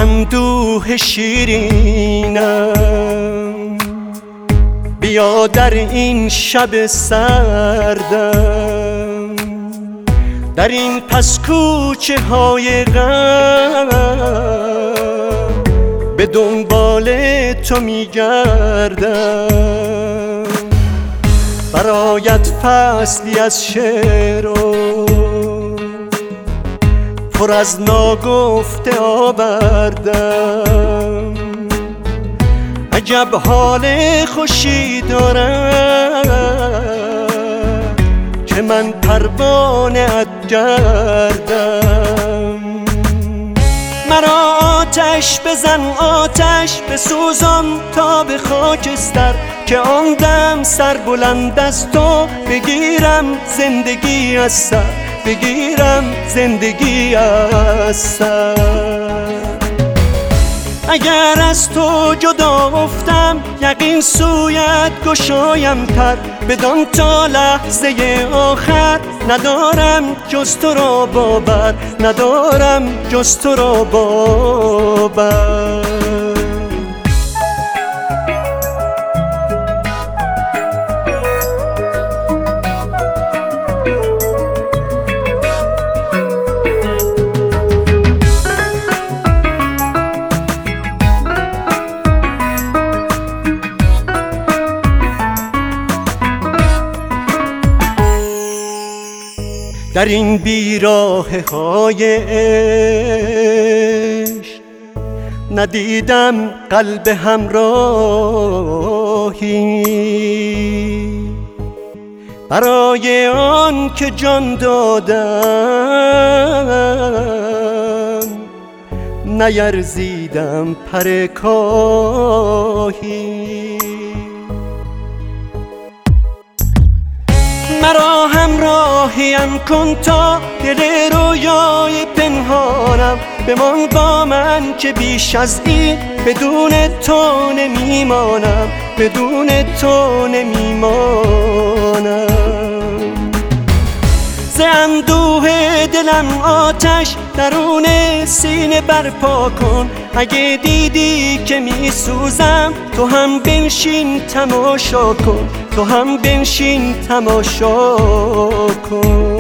اندوه شیرینم، بیا در این شب سردم، در این پس کوچه های غم به دنبال تو میگردم. برایت فصلی از شعر و پر از ناگفته آوردم. عجب حال خوشی دارم که من پروانه ات گردم. مرا آتش بزن، آتش بسوزان تا به خاکستر، که آن دم سر بلند از تو بگیرم زندگی از سر، بگیرم زندگی از سر. اگر از تو جدا افتم یقین سویت گشایم پر، بدان تا لحظه آخر ندارم جز تو را باور، ندارم جز تو را باور. در این بیراهه های عشق ندیدم قلب همراهی، برای آن که جان دادم نیرزیدم پر کاهی. مرا همراهیم کن تا دل رویای پنهانم بمان با من، که بیش از این بدون تو نمیمانم، بدون تو نمیمانم. ز اندوه دلم آتش درون سینه برپا کن، اگه دیدی که می سوزم تو هم بنشین تماشا کن، تو هم بنشین تماشا کن.